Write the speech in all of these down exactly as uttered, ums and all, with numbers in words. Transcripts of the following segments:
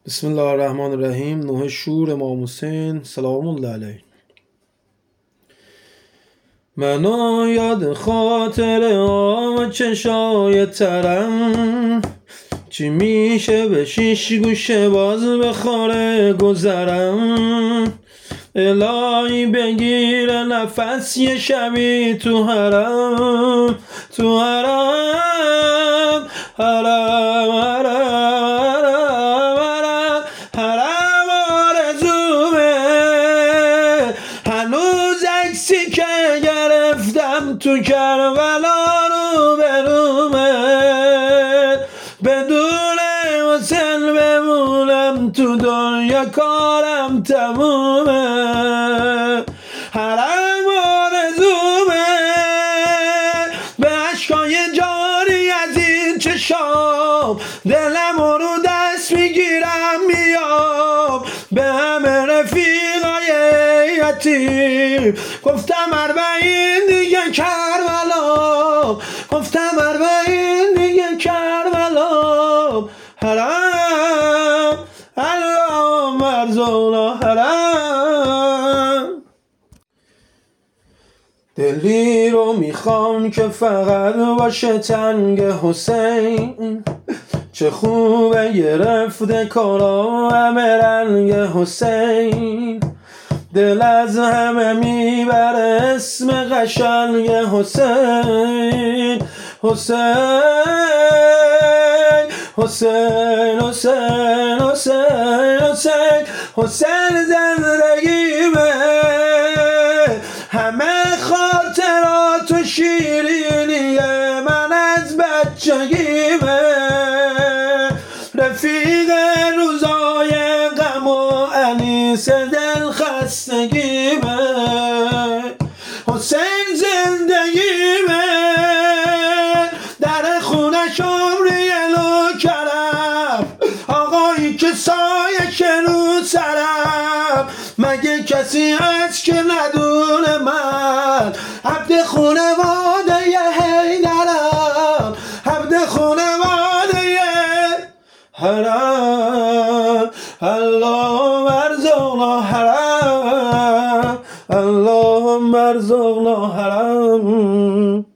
بسم الله الرحمن الرحیم. نوح شور امام حسین سلام الله علیه. من آید خاطر آم چشای ترم، چی میشه به شیش گوشه باز بخوره گذرم. الهی بگیره نفس یه شبی تو حرم، تو حرم حرم حرم حرم حرم آرزومه. هنوز عکسی که گرفتم تو کربلا رو برومه، بدون حسین بمونم تو دنیا کارم تمومه. حرم آرزومه، به عشقای جاری از این چشام دلم رو دست میگیرم میام به همه رفیقای یتیم. گفتم اربعین دیگه کربلا، گفتم اربعین دیگه کربلا. حرم اللهم ارزقنا حرم. دلی رو میخوام که فقط باشه تنگ حسین، چه خوبه گرفته کارا همه رنگ حسین. دل از همه میبره اسم قشنگ حسین. حسین حسین حسین حسین حسین حسین زندگیمه، همه خاطرات و شیرینیه من از بچگیمه. رفیق روزای غم و انیس دل خستگیمه. حسین زندگیمه، در خونش عمری الو کرم، آقایی که سایه که رو سرم. مگه کسی هست که ندونه من عبد خونواده حیدرم، عبد خونواده حرم. اللهم ارزقنا حرم، اللهم ارزقنا حرم.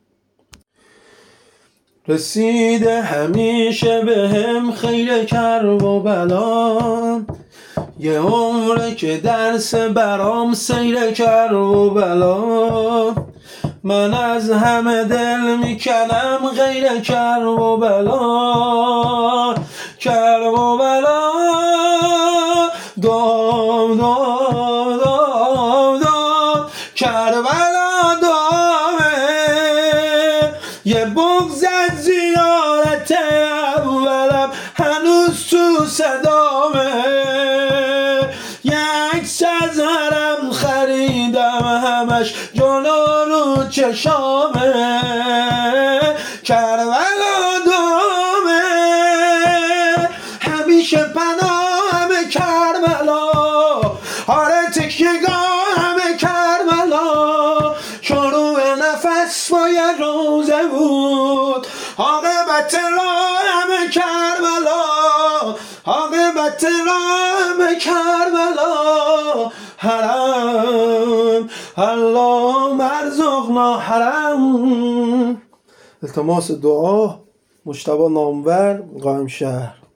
رسیده همیشه به هم خیر کرب و بلا، یه عمره که درس برام سیر کرب و بلا. من از همه دل میکنم غیر کرب و بلا، کرب و بلا. دام دام دام دام کربلا دامه، یه بغض از زیارت اولم هنوز تو صدامه. یه عکس از حرم خریدم همش جلو رو چشامه. کربلا دامه، همیشه پناهم کربلا، آره تکیه‌گاه همه کربلا. شروع نفس باید روزه بود، عاقبت راه همه کربلا، عاقبت راه همه کربلا. حرم اللهم ارزقنا حرم. التماس دعا، مجتبی نامور، قائم شهر.